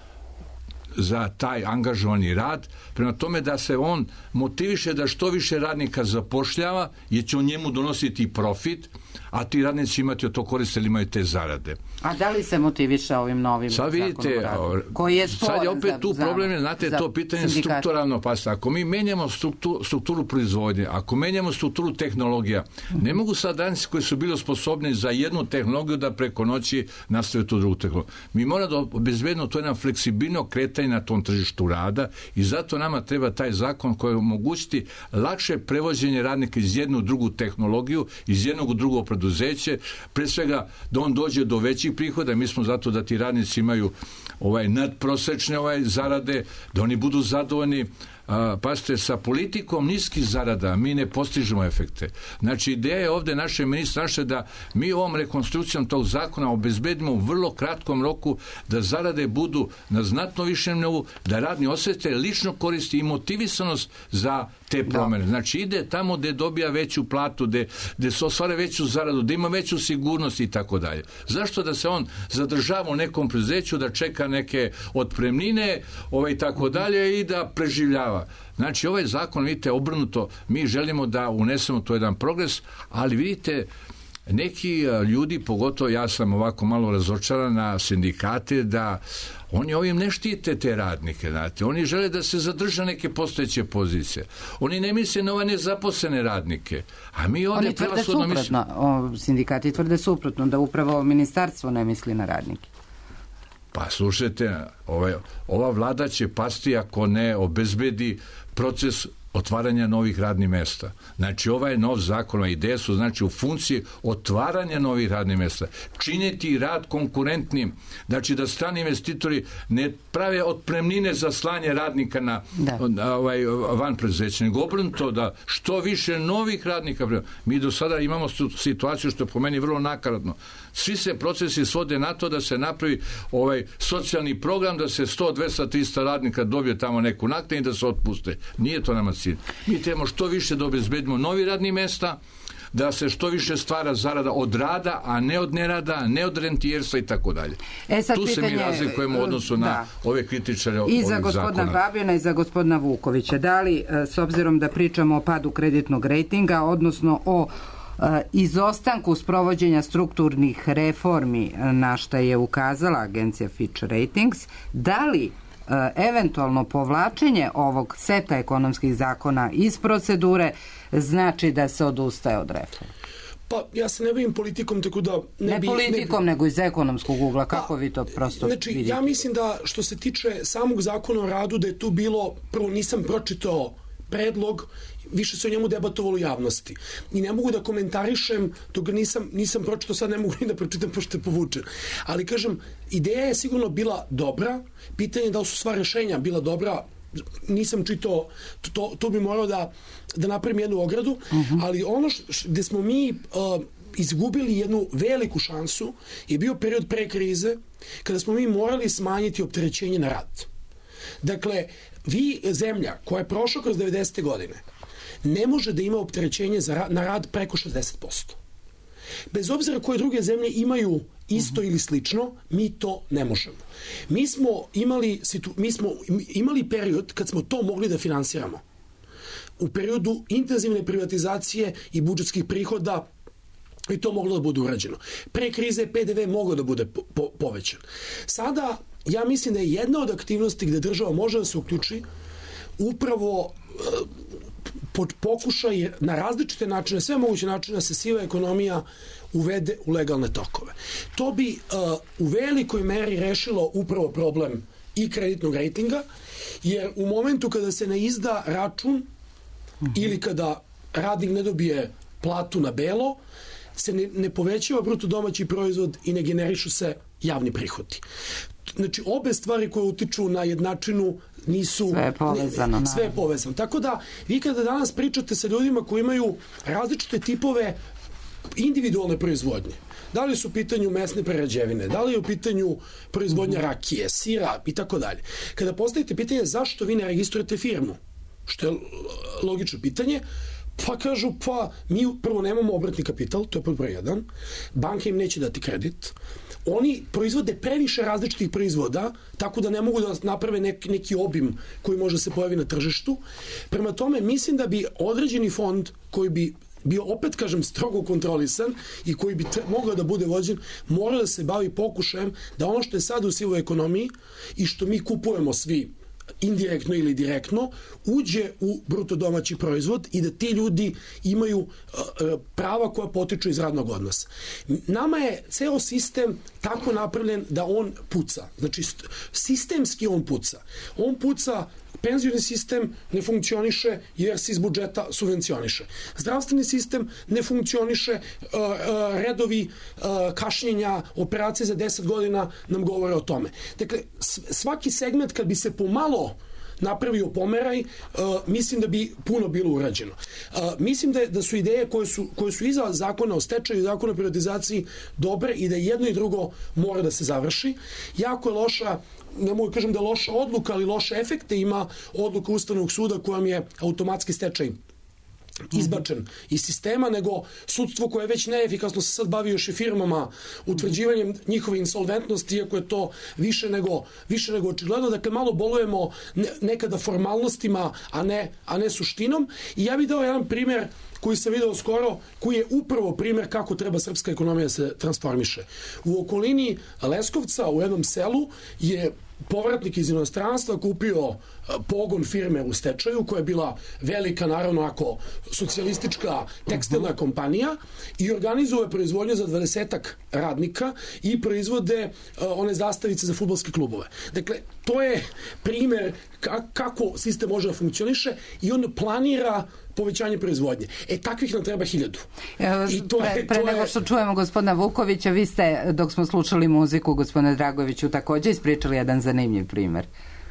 za taj angažovani rad, prema tome da se on motiviše da što više radnika zapošljava, jer će on njemu donositi profit, a ti radnici imati od to koriste ili imaju te zarade. A da li se motiviše ovim novim zakonom o radu? Koji je sporan? Sad je opet tu problem, je, znate, to pitanje strukturalno pasta. Ako mi menjamo strukturu proizvodnje, ako menjamo strukturu tehnologija, ne mogu sad radnici koji su bili sposobni za jednu tehnologiju da preko noći nastave tu drugu tehnologiju. Mi moramo da obezbedimo to jedan fleksibilno kretanje na tom tržištu rada i zato nama treba taj zakon koji omogućiti lakše prevođenje radnika iz jednu drugu tehnologiju, iz jednog u drugo preduzeće, pre svega da on dođe do većih prihoda. Mi smo zato da ti radnici imaju nadprosečne zarade, da oni budu zadovoljni. Pazite, sa politikom niskih zarada mi ne postižemo efekte. Znači, ideja je ovdje naše ministra da mi ovom rekonstrukcijom tog zakona obezbedimo u vrlo kratkom roku da zarade budu na znatno višem nivou, da radni osjete lično koristi i motivisanost za te promjene. Znači, ide tamo gdje dobija veću platu, gdje se ostvare veću zaradu, da ima veću sigurnost i tako dalje. Zašto da se on zadržava u nekom preduzeću, da čeka neke otpremnine i tako dalje i da preživljava? Znači, ovaj zakon, vidite, obrnuto, mi želimo da unesemo to jedan progres, ali vidite, neki ljudi, pogotovo ja sam ovako malo razočaran na sindikate, da oni ovim ne štite te radnike, znate. Oni žele da se zadrža neke postojeće pozicije. Oni ne misle na ove nezaposlene radnike. A mi ovdje oni tvrde suprotno. Sindikati tvrde suprotno, da upravo ministarstvo ne misli na radnike. Pa slušajte, ova vlada će pasti ako ne obezbedi proces otvaranja novih radnih mesta. Znači, ovaj nov zakon, ideje su znači u funkciji otvaranja novih radnih mesta. Činiti rad konkurentnim. Znači, da strani investitori ne prave otpremnine za slanje radnika na van preduzeća, nego obrnuto da što više novih radnika. Mi do sada imamo situaciju što je po meni vrlo nakaradno. Svi se procesi svode na to da se napravi socijalni program, da se 100, 200, 300 radnika dobije tamo neku naknadu i da se otpuste. Nije to nama cilj. Mi trebamo što više da obezbedimo novi radni mesta, da se što više stvara zarada od rada, a ne od nerada, ne od rentijerstva i tako dalje. Tu se mi razlikujemo u odnosu na ove kritičare ovih zakona. I za gospodina Babina i za gospodina Vukovića. Da li, s obzirom da pričamo o padu kreditnog rejtinga, odnosno o izostanku sprovođenja strukturnih reformi na šta je ukazala agencija Fitch Ratings, da li eventualno povlačenje ovog seta ekonomskih zakona iz procedure znači da se odustaje od reforme? Pa, ja se ne bavim politikom, tako da... Ne politikom, nego iz ekonomskog ugla. Kako vi to prosto vidite? Znači, ja mislim da što se tiče samog zakona o radu, da je tu bilo, prvo nisam pročitao predlog, više se o njemu debatovalo u javnosti. I ne mogu da komentarišem, dok nisam pročitao, sad ne mogu ni da pročitam pošto je povučen. Ali kažem, ideja je sigurno bila dobra, pitanje je da li su sva rešenja bila dobra, nisam čitao, to bi morao da napravim jednu ogradu, ali ono gde smo mi izgubili jednu veliku šansu je bio period pre krize, kada smo mi morali smanjiti opterećenje na rad. Dakle, zemlja koja je prošla kroz 90. godine ne može da ima opterećenje na rad preko 60%. Bez obzira koje druge zemlje imaju isto ili slično, mi to ne možemo. Mi smo imali period kad smo to mogli da finansiramo. U periodu intenzivne privatizacije i budžetskih prihoda i to moglo da bude urađeno. Pre krize PDV mogao da bude povećan. Sada, ja mislim da je jedna od aktivnosti gde država može da se uključi upravo pod pokušaj na različite načine, sve moguće načine da se siva ekonomija uvede u legalne tokove. To bi u velikoj meri rešilo upravo problem i kreditnog rejtinga, jer u momentu kada se ne izda račun ili kada radnik ne dobije platu na belo, se ne povećava bruto domaći proizvod i ne generišu se javni prihodi. Znači, obe stvari koje utiču na jednačinu nisu... Sve je povezano. Sve je povezano. Tako da, vi kada danas pričate sa ljudima koji imaju različite tipove individualne proizvodnje, da li su u pitanju mesne prerađevine, da li je u pitanju proizvodnja rakije, sira i tako dalje. Kada postavite pitanje zašto vi ne registrujete firmu, što je logično pitanje, pa kažu, mi prvo nemamo obratni kapital, to je pod broj 1, banka im neće dati kredit, oni proizvode previše različitih proizvoda, tako da ne mogu da naprave neki obim koji može se pojavi na tržištu. Prema tome, mislim da bi određeni fond koji bi bio, opet kažem, strogo kontrolisan i koji bi mogao da bude vođen, mora da se bavi pokušajem da ono što je sad u sivoj ekonomiji i što mi kupujemo svi indirektno ili direktno, uđe u bruto domaći proizvod i da ti ljudi imaju prava koja potiču iz radnog odnosa. Nama je ceo sistem tako napravljen da on puca. Znači, sistemski on puca. On puca, penzioni sistem ne funkcioniše jer se iz budžeta subvencioniše. Zdravstveni sistem ne funkcioniše, redovi kašnjenja, operacije za 10 godina nam govore o tome. Dakle, svaki segment kad bi se pomalo napravio pomeraj, mislim da bi puno bilo urađeno. Mislim da su ideje koje su iza zakona o stečaju i zakona o privatizaciji dobre i da jedno i drugo mora da se završi. Jako je loša, ne mogu kažem da je loša odluka, ali loše efekte ima odluka Ustavnog suda kojom je automatski stečaj izbačen iz sistema, nego sudstvo koje je već neefikasno se sad bavi još i firmama, utvrđivanjem njihove insolventnosti, iako je to više nego očigledno. Dakle, malo bolujemo nekada formalnostima, a ne suštinom. I ja bih dao jedan primjer koji sam video skoro, koji je upravo primjer kako treba srpska ekonomija se transformiše. U okolini Leskovca, u jednom selu, je povratnik iz inostranstva kupio pogon firme u stečaju, koja je bila velika, naravno, ako socijalistička tekstilna kompanija, i organizuje proizvodnju za 20-ak radnika i proizvode one zastavice za fudbalske klubove. Dakle, to je primer kako sistem može da funkcioniše i on planira povećanje proizvodnje. Takvih nam treba 1000. Pre nego što čujemo gospodina Vukovića, vi ste, dok smo slušali muziku, gospodine Dragoviću, takođe ispričali jedan zanimljiv primer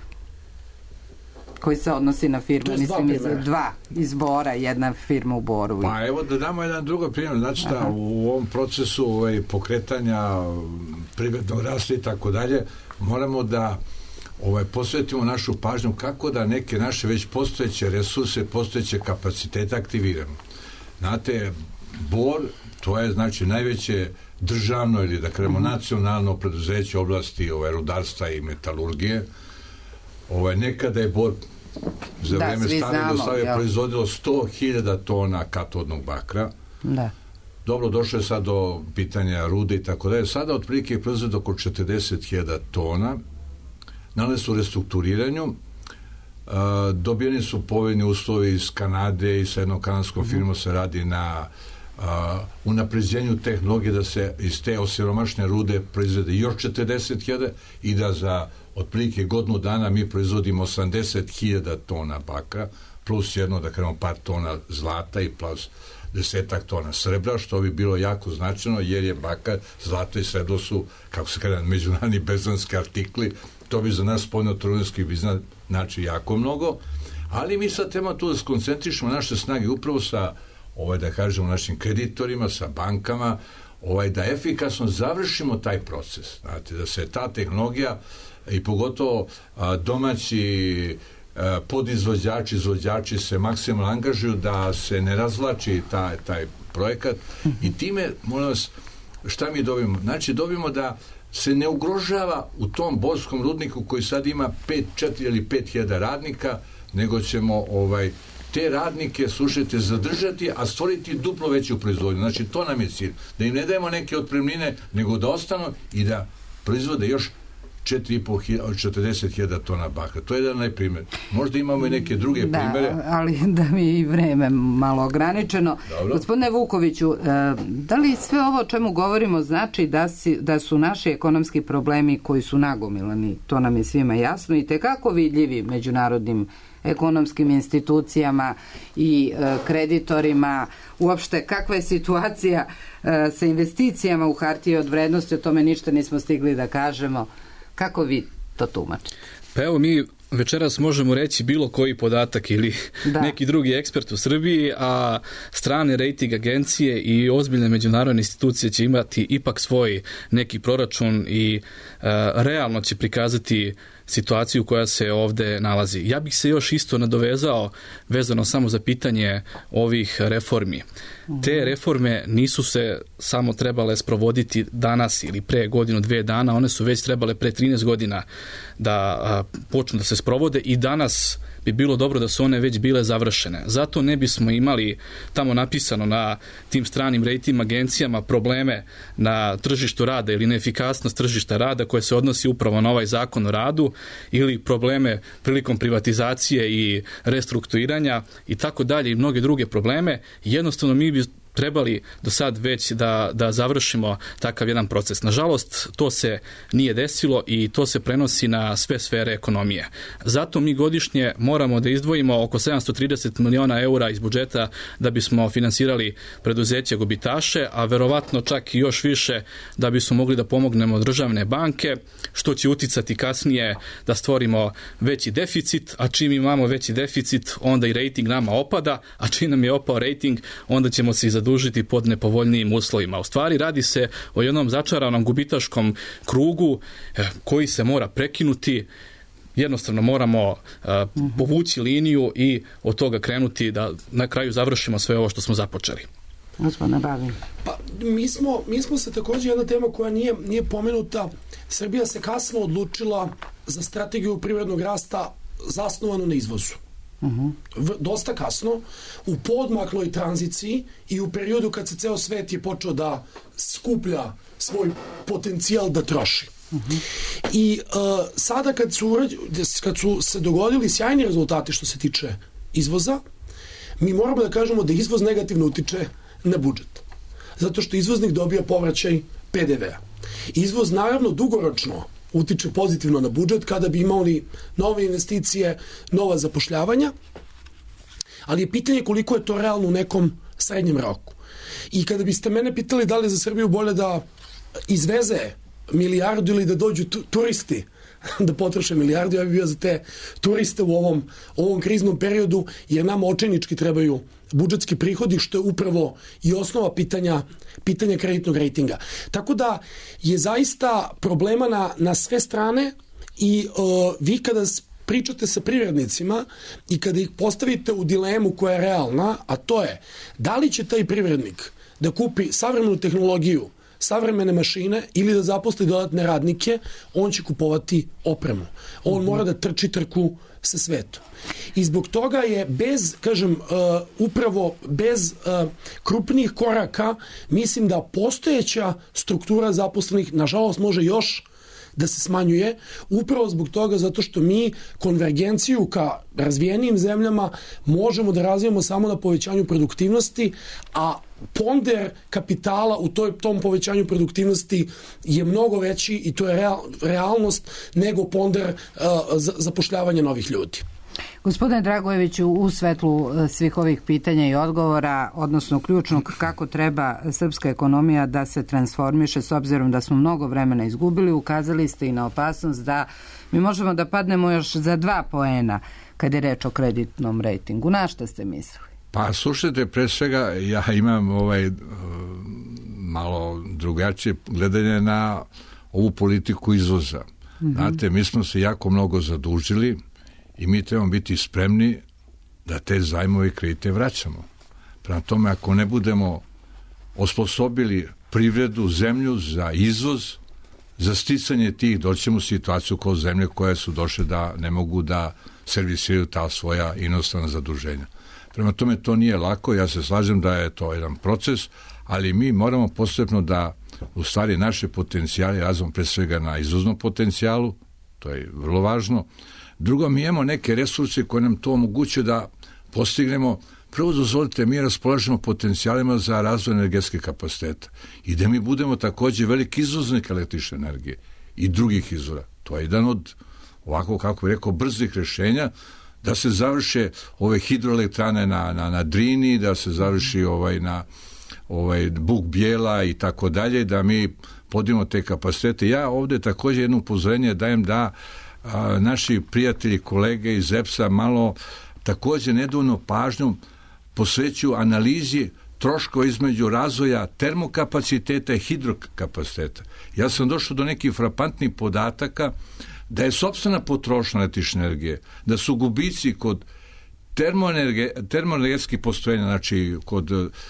koji se odnosi na firmu. Dva iz Bora, jedna firma u Boru. Pa evo da damo jedan drugi primjer. Znači da u ovom procesu pokretanja privrednog rasta i tako dalje, moramo da posvetimo našu pažnju kako da neke naše već postojeće resurse, postojeće kapacitete aktiviramo. Znate, Bor, to je znači najveće državno ili da kažemo nacionalno preduzeće u oblasti rudarstva i metalurgije. Nekada je Bor za vreme stare Jugoslavije proizvodilo 100.000 tona katodnog bakra. Da. Dobro, došlo je sad do pitanja rude i tako dalje. Sada otprilike je proizvod oko 40.000 tona. Nalaze su u restrukturiranju. Dobijeni su povoljni uslovi iz Kanade i sa jednom kanadskom firmom se radi na unapređenju tehnologije da se iz te osiromašne rude proizvede još 40.000 i da za otprilike godinu dana mi proizvodimo 80.000 tona bakra plus jedno, da kažemo, par tona zlata i plus 10 tona srebra, što bi bilo jako značajno jer je bakar, zlato i srebro su, kako se kaže, međunarodni berzanski artikli. To bi za nas spoljno-trgovinski biznis znači jako mnogo, ali mi sad treba tu da skoncentrišemo naše snage upravo sa, da kažemo, našim kreditorima, sa bankama, da efikasno završimo taj proces. Znate, da se ta tehnologija i pogotovo domaći podizvođači, izvođači se maksimalno angažuju da se ne razvlači taj projekat i time, molim vas, šta mi dobijemo? Znači, dobijemo da se ne ugrožava u tom borskom rudniku koji sad ima 4 ili 5.000 radnika, nego ćemo te radnike, slušajte, zadržati, a stvoriti duplo veću proizvodnju. Znači, to nam je cilj. Da im ne dajemo neke otpremnine, nego da ostanu i da proizvode još 40.000 tona bakra. To je jedan najprimjer. Možda imamo i neke druge primjere. Ali da mi je i vreme malo ograničeno. Dobro. Gospodine Vukoviću, da li sve ovo o čemu govorimo znači da su naši ekonomski problemi koji su nagomilani, to nam je svima jasno, i tekako vidljivi međunarodnim ekonomskim institucijama i kreditorima, uopšte kakva je situacija sa investicijama u hartije od vrednosti, o tome ništa nismo stigli da kažemo. Kako vi to tumačite? Pa evo, mi večeras možemo reći bilo koji podatak ili neki drugi ekspert u Srbiji, a strane rating agencije i ozbiljne međunarodne institucije će imati ipak svoj neki proračun i realno će prikazati situaciju koja se ovde nalazi. Ja bih se još isto nadovezao vezano samo za pitanje ovih reformi. Te reforme nisu se samo trebale sprovoditi danas ili pre godinu, 2 dana, one su već trebale pre 13 godina da počnu da se sprovode i danas bi bilo dobro da su one već bile završene. Zato ne bismo imali tamo napisano na tim stranim rating agencijama probleme na tržištu rada ili neefikasnost tržišta rada koje se odnosi upravo na ovaj zakon o radu ili probleme prilikom privatizacije i restrukturiranja i tako dalje i mnoge druge probleme. Jednostavno mi bi trebali do sad već da završimo takav jedan proces. Nažalost, to se nije desilo i to se prenosi na sve sfere ekonomije. Zato mi godišnje moramo da izdvojimo oko 730 miliona eura iz budžeta da bismo finansirali preduzeće gubitaše, a verovatno čak i još više da bismo mogli da pomognemo državne banke, što će uticati kasnije da stvorimo veći deficit, a čim imamo veći deficit, onda i rating nama opada, a čim nam je opao rating, onda ćemo se i zadužiti pod nepovoljnijim uslovima. U stvari radi se o jednom začaranom gubitaškom krugu koji se mora prekinuti. Jednostavno moramo povući liniju i od toga krenuti da na kraju završimo sve ovo što smo započeli. Gospodine Babin. Pa, mi smo se također, jedna tema koja nije pomenuta, Srbija se kasno odlučila za strategiju privrednog rasta zasnovanu na izvozu. Dosta kasno, u poodmakloj tranziciji i u periodu kad se ceo svet je počeo da skuplja svoj potencijal da troši. I sada kad su se dogodili sjajni rezultati što se tiče izvoza, mi moramo da kažemo da izvoz negativno utiče na budžet. Zato što izvoznik dobija povraćaj PDV-a. Izvoz naravno dugoročno utiče pozitivno na budžet kada bi imali nove investicije, nova zapošljavanja, ali je pitanje koliko je to realno u nekom srednjem roku. I kada biste mene pitali da li je za Srbiju bolje da izveze milijardu ili da dođu turisti da potroše milijardu, ja bih bio za te turiste u ovom kriznom periodu, jer nam očajnički trebaju budžetski prihodi, što je upravo i osnova pitanja kreditnog rejtinga. Tako da je zaista problema na sve strane i vi kada pričate sa privrednicima i kada ih postavite u dilemu koja je realna, a to je da li će taj privrednik da kupi savremenu tehnologiju, savremene mašine ili da zaposli dodatne radnike, on će kupovati opremu. On mora da trči trku sa svetom. I zbog toga je upravo bez krupnih koraka, mislim da postojeća struktura zaposlenih, nažalost, može još da se smanjuje, upravo zbog toga zato što mi konvergenciju ka razvijenijim zemljama možemo da razvijemo samo na povećanju produktivnosti, a ponder kapitala u tom povećanju produktivnosti je mnogo veći i to je realnost nego ponder zapošljavanja novih ljudi. Gospodine Dragojeviću, u svetlu svih ovih pitanja i odgovora, odnosno ključnog kako treba srpska ekonomija da se transformiše s obzirom da smo mnogo vremena izgubili, ukazali ste i na opasnost da mi možemo da padnemo još za 2 poena kad je reč o kreditnom rejtingu. Na šta ste mislili? Pa slušajte, pre svega ja imam malo drugačije gledanje na ovu politiku izvoza. Znate, mi smo se jako mnogo zadužili i mi trebamo biti spremni da te zajmove i kredite vraćamo. Prema tome, ako ne budemo osposobili privredu, zemlju za izvoz, za sticanje tih, doćemo u situaciju kao zemlje koje su došle da ne mogu da servisiraju ta svoja inostrana zaduženja. Prema tome, to nije lako, ja se slažem da je to jedan proces, ali mi moramo postepeno da u stvari naše potencijale razvijamo pre svega na izvoznom potencijalu, to je vrlo važno. Drugo, mi imamo neke resurse koje nam to omogućuju da postignemo. Prvo, dozvolite, mi raspolažemo potencijalima za razvoj energetskih kapaciteta i da mi budemo takođe veliki izvoznik električne energije i drugih izvora. To je jedan od, ovako kako bih rekao, brzih rešenja, da se završe ove hidroelektrane na Drini, da se završi na Buk Bijela i tako dalje, da mi podimo te kapacitete. Ja ovde takođe jedno upozorenje dajem da naši prijatelji, kolege iz EPS-a malo takođe nedovoljno pažnju posvećuju analizi troškova između razvoja termokapaciteta i hidrokapaciteta. Ja sam došao do nekih frapantnih podataka da je sopstvena potrošnja električne energije, da su gubici kod termoenergetskih postrojenja, znači kod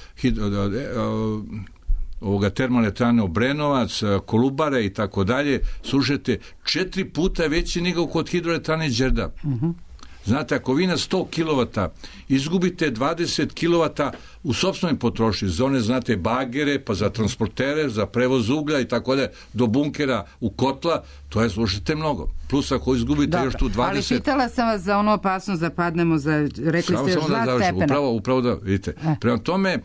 ovoga termoelektrane Obrenovac, Kolubare i tako dalje, slušajte, 4 puta veći nego kod hidroelektrane Đerdap. Znate, ako vi na 100 kW izgubite 20 kW u sopstvenoj potrošnji, za one, znate, bagere, pa za transportere, za prevoz uglja i tako dalje, do bunkera u kotla, to je, slušajte, mnogo. Plus ako izgubite još tu 20... Ali pitala sam vas za ono opasnost da padnemo za, rekli ste, još 2 stepena. Upravo da, vidite. Prema tome,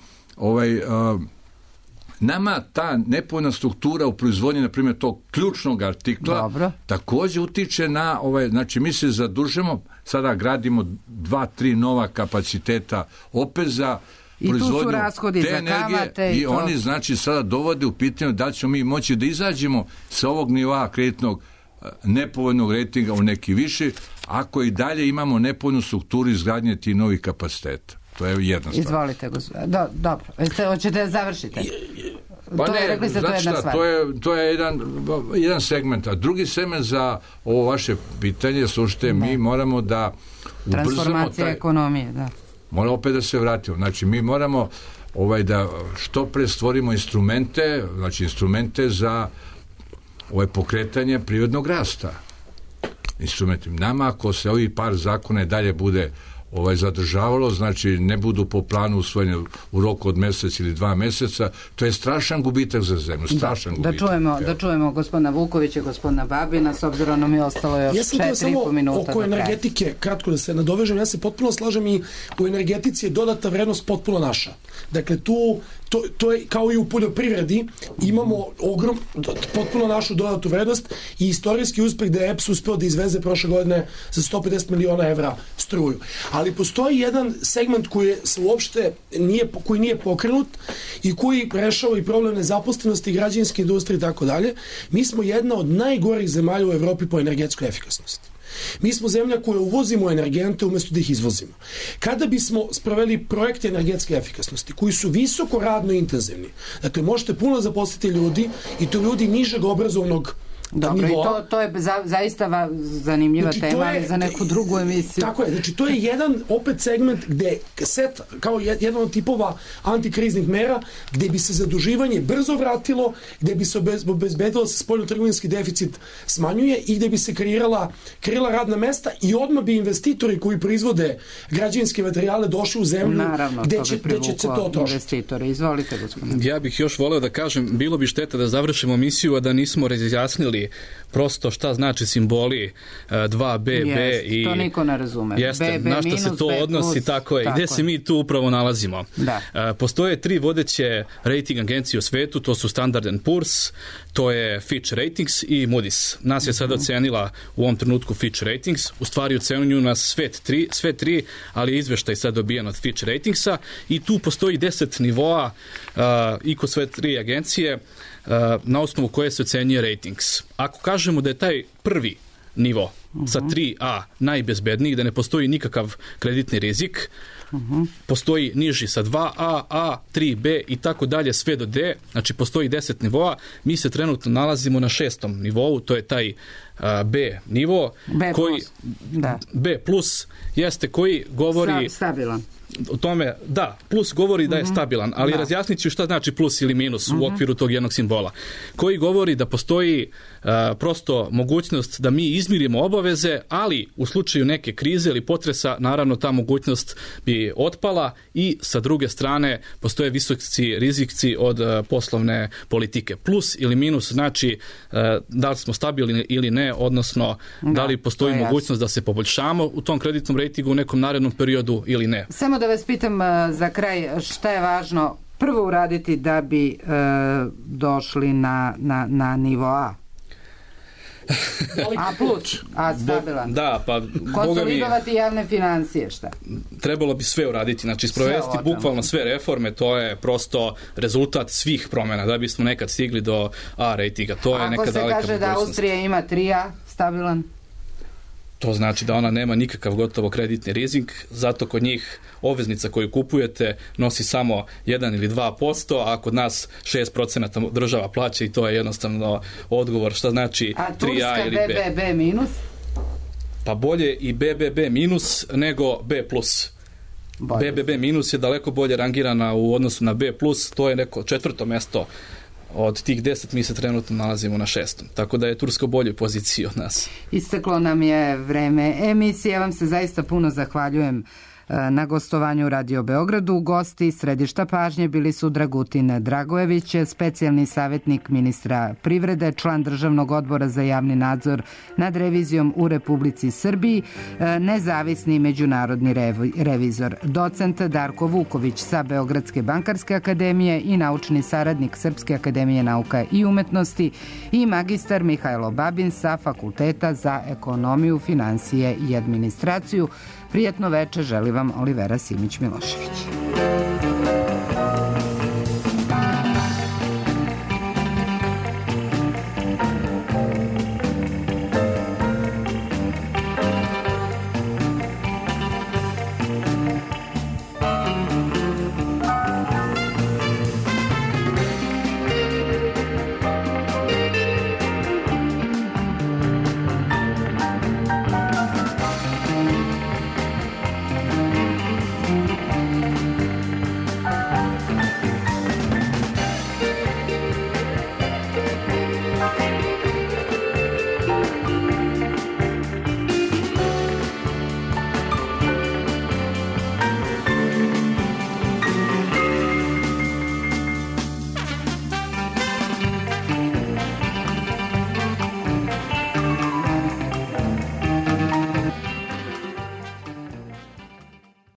nama ta nepovoljna struktura u proizvodnji, na primjer, tog ključnog artikla, takođe utiče na, znači mi se zadužemo, sada gradimo 2-3 nova kapaciteta opet za proizvodnju te energije i oni, znači, sada dovode u pitanje da ćemo mi moći da izađemo sa ovog nivoa kreditnog nepovoljnog rejtinga u neki viši, ako i dalje imamo nepovoljnu strukturu izgradnje tih novih kapaciteta. To je jedna stvar. Izvolite, gospodine. Dobro. Hoćete da završite? Pa ne, znači šta, to je jedan segment. A drugi segment za ovo vaše pitanje, slušajte, mi moramo da ubrzamo transformacija ekonomije, da. Moramo opet da se vratimo. Znači, mi moramo da što pre stvorimo instrumente za pokretanje privrednog rasta. Nama, ako se ovih par zakona dalje bude zadržavalo, znači ne budu po planu usvojene u roku od mesec ili 2 meseca, to je strašan gubitak za zemlju, strašan gubitak. Da čujemo gospodina Vukovića, gospodina Babina, s obzirom nam je ostalo još 4,5 minuta. Oko energetike, kratko da se nadovežem, ja se potpuno slažem i u energetici je dodata vrednost potpuno naša. Dakle, to je kao i u poljoprivredi, imamo potpuno našu dodatu vrednost i istorijski uspeh da je EPS uspeo da izveze prošle godine za 150 miliona evra struju. Ali postoji jedan segment koji se uopšte nije pokrenut i koji rešava i problem nezaposlenosti, građevinske industrije i tako dalje. Mi smo jedna od najgorih zemalja u Evropi po energetskoj efikasnosti. Mi smo zemlja koja uvozimo energente umjesto da ih izvozimo. Kada bismo sproveli projekte energetske efikasnosti koji su visoko radno intenzivni, dakle možete puno zaposliti ljudi i to ljudi nižeg obrazovnog dobro, nivoa. I to je zaista zanimljiva tema za neku drugu emisiju. Tako je, znači to je jedan opet segment gde set, kao jedan od tipova antikriznih mera, gde bi se zaduživanje brzo vratilo, gde bi se obezbedilo se spoljnotrgovinski deficit smanjuje i gde bi se kreirala radna mesta i odmah bi investitori koji proizvode građevinske materijale došli u zemlju. Naravno, gde će se to trošiti. Investitori. Izvolite, gospodine. Ja bih još voleo da kažem, bilo bi šteta da završimo emisiju, a da nismo razjasnili prosto šta znači simboli 2B, B i... To niko ne razume. Jeste, na što se to odnosi, tako je. I gde se mi tu upravo nalazimo? Da. Postoje 3 vodeće rating agencije u svetu, to su Standard & Poor's, to je Fitch Ratings i Moody's. Nas je sad ocenila u ovom trenutku Fitch Ratings, u stvari ocenjuju nas sve tri, ali je izveštaj sad dobijan od Fitch Ratingsa i tu postoji 10 nivoa i kod sve 3 agencije na osnovu koje se ocenjuje ratings. Ako kažemo da je taj prvi nivo sa 3A najbezbedniji, da ne postoji nikakav kreditni rizik, postoji niži sa 2A, A, 3B i tako dalje sve do D, znači postoji 10 nivoa, mi se trenutno nalazimo na 6. nivou, to je taj B nivo, B plus jeste koji govori stabilan. O tome, da, plus govori da je stabilan, ali razjasnit ću šta znači plus ili minus u okviru tog jednog simbola, koji govori da postoji prosto mogućnost da mi izmirimo obaveze, ali u slučaju neke krize ili potresa, naravno ta mogućnost bi otpala i sa druge strane postoje visoki rizici od poslovne politike. Plus ili minus znači da li smo stabilni ili ne, odnosno da li postoji mogućnost da se poboljšamo u tom kreditnom rejtingu u nekom narednom periodu ili ne. Samo da vas pitam za kraj, šta je važno prvo uraditi da bi došli na nivo A? A plus, A stabilan. Da, pa konsolidovati javne financije, šta? Trebalo bi sve uraditi, znači sprovesti bukvalno sve reforme, to je prosto rezultat svih promjena, da bismo nekad stigli do A rejtinga. To je neka daleka mogućnost. Ako se kaže da Austrija ima 3A stabilan? To znači da ona nema nikakav gotovo kreditni rizik, zato kod njih obveznica koju kupujete nosi samo 1 ili 2%, a kod nas 6% država plaća i to je jednostavno odgovor šta znači 3A ili B. A Turska BBB minus? Pa bolje i BBB minus nego B plus. BBB minus je daleko bolje rangirana u odnosu na B plus, to je neko 4. mesto. Od tih 10 mi se trenutno nalazimo na 6. Tako da je Turska u boljoj poziciji od nas. Isteklo nam je vreme emisije. Ja vam se zaista puno zahvaljujem na gostovanju u Radio Beogradu. Gosti središta pažnje bili su Dragutin Dragojević, specijalni savjetnik ministra privrede, član Državnog odbora za javni nadzor nad revizijom u Republici Srbiji, nezavisni međunarodni revizor, docent Darko Vuković sa Beogradske bankarske akademije i naučni saradnik Srpske akademije nauka i umetnosti i magistar Mihajlo Babin sa Fakulteta za ekonomiju, finansije i administraciju. Prijatno veče želi vam Olivera Simić-Milošević.